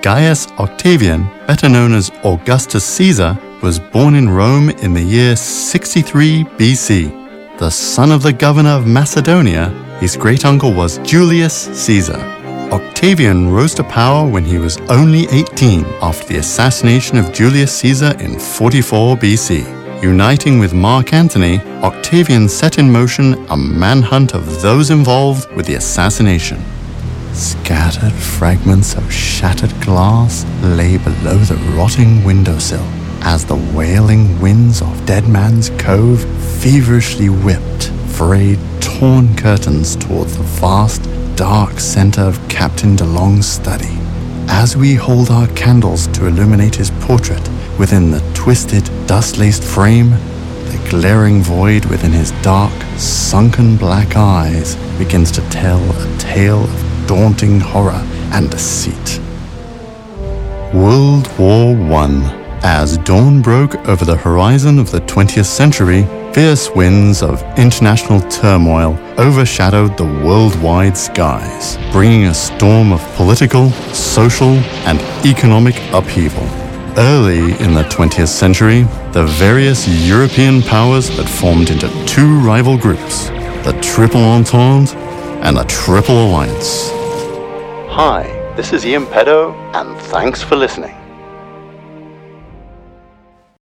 Gaius Octavian, better known as Augustus Caesar, was born in Rome in the year 63 BC. The son of the governor of Macedonia, his great-uncle was Julius Caesar. Octavian rose to power when he was only 18 after the assassination of Julius Caesar in 44 BC. Uniting with Mark Antony, Octavian set in motion a manhunt of those involved with the assassination. Scattered fragments of shattered glass lay below the rotting windowsill as the wailing winds of Dead Man's Cove feverishly whipped frayed, torn curtains towards the vast, dark center of Captain DeLong's study. As we hold our candles to illuminate his portrait within the twisted, dust-laced frame, the glaring void within his dark, sunken black eyes begins to tell a tale of daunting horror and deceit. World War I. As dawn broke over the horizon of the 20th century, fierce winds of international turmoil overshadowed the worldwide skies, bringing a storm of political, social, and economic upheaval. Early in the 20th century, the various European powers had formed into two rival groups, the Triple Entente and the Triple Alliance. Hi, this is Ian Pedo, and thanks for listening.